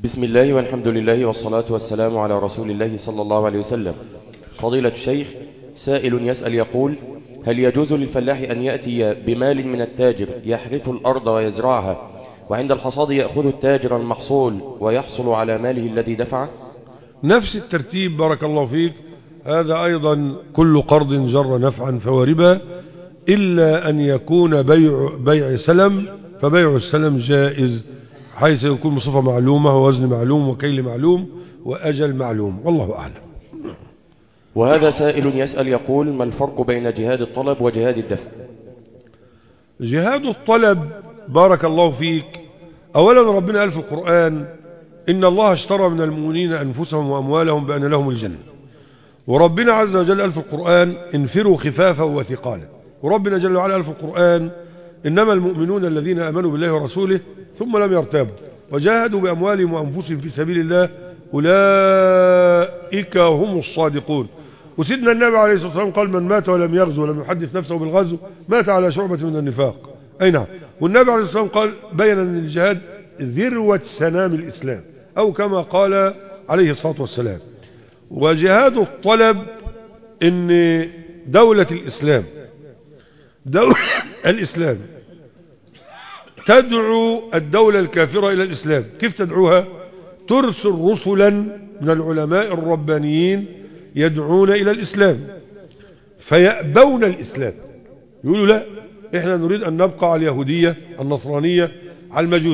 بسم الله والحمد لله والصلاة والسلام على رسول الله صلى الله عليه وسلم. فضيلة الشيخ، سائل يسأل يقول: هل يجوز للفلاح أن يأتي بمال من التاجر يحرث الأرض ويزرعها، وعند الحصاد يأخذ التاجر المحصول ويحصل على ماله الذي دفعه؟ نفس الترتيب، بارك الله فيك. هذا أيضا كل قرض جر نفعا فهو ربا، إلا أن يكون بيع سلم، فبيع السلم جائز، حيث يكون بصفة معلومة ووزن معلوم وكيل معلوم وأجل معلوم، والله أعلم. وهذا سائل يسأل يقول: ما الفرق بين جهاد الطلب وجهاد الدفع؟ جهاد الطلب، بارك الله فيك، أولا ربنا قال في القرآن: إن الله اشترى من المؤمنين أنفسهم وأموالهم بأن لهم الجنة. وربنا عز وجل قال في القرآن: انفروا خفافا وثقالا. وربنا جل وعلا قال في القرآن: إنما المؤمنون الذين آمنوا بالله ورسوله ثم لم يرتابوا وجاهدوا بأموالهم وأنفسهم في سبيل الله أولئك هم الصادقون. وسيدنا النبي عليه الصلاة والسلام قال: من مات ولم يغزو ولم يحدث نفسه بالغزو مات على شعبة من النفاق. أي نعم. والنبي عليه الصلاة والسلام قال بين أن الجهاد ذروة سنام الإسلام، أو كما قال عليه الصلاة والسلام. وجهاد الطلب إن دولة الإسلام تدعو الدولة الكافرة إلى الإسلام. كيف تدعوها؟ ترسل رسلا من العلماء الربانيين يدعون إلى الإسلام، فيأبون الإسلام، يقولوا لا، إحنا نريد أن نبقى على اليهودية، النصرانية، على المجوسية.